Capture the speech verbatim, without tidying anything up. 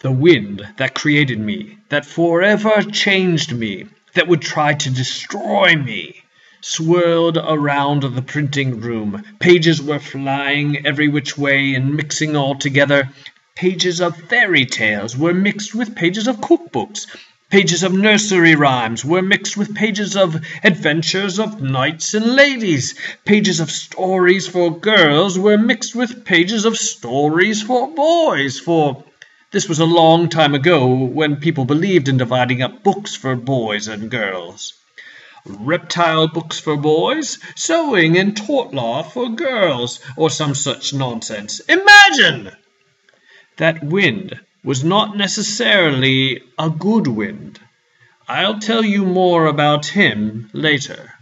The wind that created me, that forever changed me, that would try to destroy me, swirled around the printing room. Pages were flying every which way and mixing all together. Pages of fairy tales were mixed with pages of cookbooks. Pages of nursery rhymes were mixed with pages of adventures of knights and ladies. Pages of stories for girls were mixed with pages of stories for boys, for this was a long time ago when people believed in dividing up books for boys and girls. Reptile books for boys, sewing and tort law for girls, or some such nonsense. Imagine! That wind was not necessarily a good wind. I'll tell you more about him later.